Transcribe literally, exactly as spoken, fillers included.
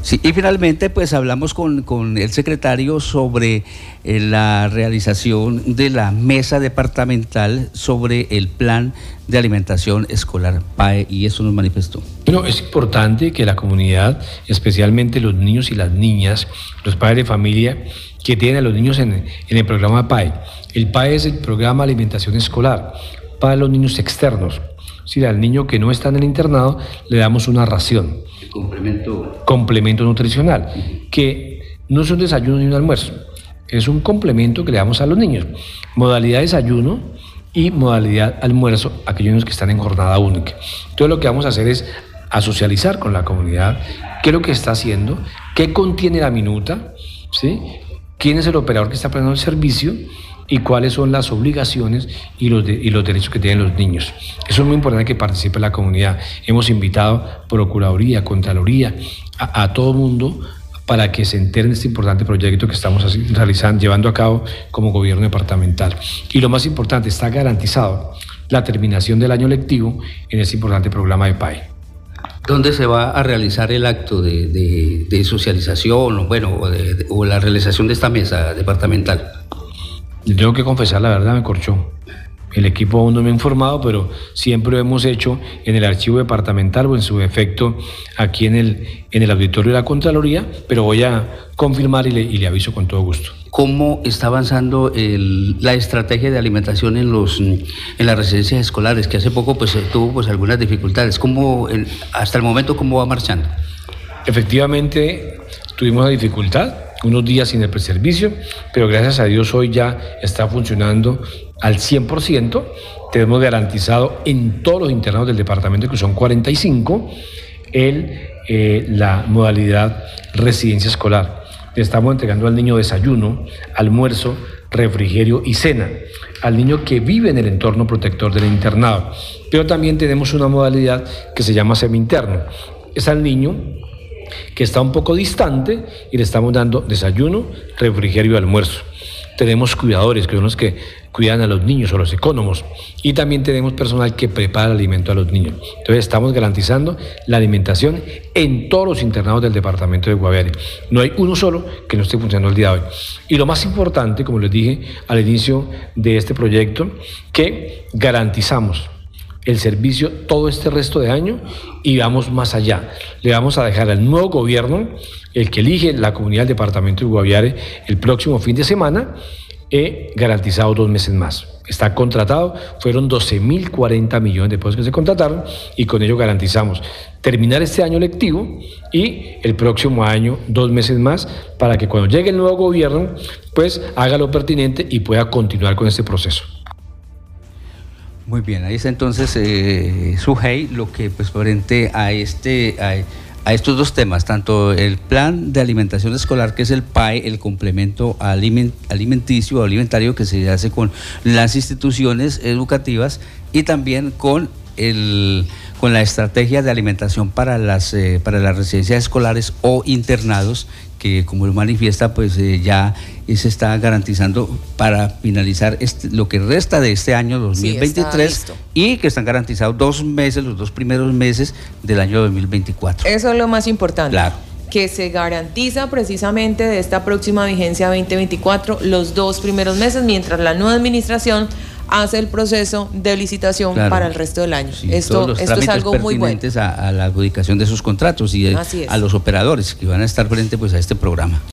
Sí, y finalmente pues hablamos con, con el secretario sobre eh, la realización de la mesa departamental sobre el plan de alimentación escolar P A E, y eso nos manifestó. Bueno, es importante que la comunidad, especialmente los niños y las niñas, los padres de familia que tienen a los niños en, en el programa P A E. El P A E es el programa de alimentación escolar para los niños externos. Es decir, al niño que no está en el internado le damos una ración. El complemento. Complemento nutricional, que no es un desayuno ni un almuerzo, es un complemento que le damos a los niños. Modalidad desayuno y modalidad almuerzo a aquellos niños que están en jornada única. Entonces lo que vamos a hacer es a socializar con la comunidad qué es lo que está haciendo, qué contiene la minuta, ¿sí? Quién es el operador que está prestando el servicio y cuáles son las obligaciones y los, de, y los derechos que tienen los niños. Eso es muy importante, que participe la comunidad. Hemos invitado Procuraduría, Contraloría, a, a todo mundo para que se enteren de este importante proyecto que estamos así, realizando, llevando a cabo como gobierno departamental. Y lo más importante, está garantizado la terminación del año lectivo en este importante programa de P A E. ¿Dónde se va a realizar el acto de, de, de socialización o, bueno, o, de, de, o la realización de esta mesa departamental? Tengo que confesar, la verdad me corchó. El equipo aún no me ha informado, pero siempre lo hemos hecho en el archivo departamental o en su defecto aquí en el, en el auditorio de la Contraloría, pero voy a confirmar y le, y le aviso con todo gusto. ¿Cómo está avanzando el, la estrategia de alimentación en, los, en las residencias escolares, que hace poco pues, tuvo pues, algunas dificultades? ¿Cómo, el, hasta el momento, cómo va marchando? Efectivamente, tuvimos una dificultad, unos días sin el preservicio, pero gracias a Dios hoy ya está funcionando al cien por ciento. Tenemos garantizado en todos los internados del departamento, que son cuarenta y cinco, el, eh, la modalidad residencia escolar. Le estamos entregando al niño desayuno, almuerzo, refrigerio y cena, al niño que vive en el entorno protector del internado. Pero también tenemos una modalidad que se llama semi-interno. Es al niño que está un poco distante y le estamos dando desayuno, refrigerio y almuerzo. Tenemos cuidadores, que son los que cuidan a los niños o los ecónomos, y también tenemos personal que prepara el alimento a los niños. Entonces estamos garantizando la alimentación en todos los internados del departamento de Guaviare. No hay uno solo que no esté funcionando el día de hoy. Y lo más importante, como les dije al inicio de este proyecto, que garantizamos el servicio todo este resto de año y vamos más allá. Le vamos a dejar al nuevo gobierno, el que elige la comunidad del departamento de Guaviare, el próximo fin de semana, he garantizado dos meses más. Está contratado, fueron doce mil cuarenta millones de pesos que se contrataron, y con ello garantizamos terminar este año lectivo y el próximo año dos meses más, para que cuando llegue el nuevo gobierno pues haga lo pertinente y pueda continuar con este proceso. Muy bien, ahí está entonces eh, Sujei, lo que pues frente a este a, a estos dos temas, tanto el plan de alimentación escolar, que es el P A E, el complemento aliment, alimenticio o alimentario que se hace con las instituciones educativas, y también con el con la estrategia de alimentación para las eh, para las residencias escolares o internados, que como lo manifiesta pues eh, ya se está garantizando para finalizar este, lo que resta de este año dos mil veintitrés, sí, y que están garantizados dos meses, los dos primeros meses del año dos mil veinticuatro. Eso es lo más importante. Claro. Que se garantiza precisamente de esta próxima vigencia veinte veinticuatro los dos primeros meses, mientras la nueva administración hace el proceso de licitación, claro, para el resto del año. Sí, esto esto es algo muy bueno. A, a la adjudicación de esos contratos y de, a los operadores que van a estar frente pues a este programa.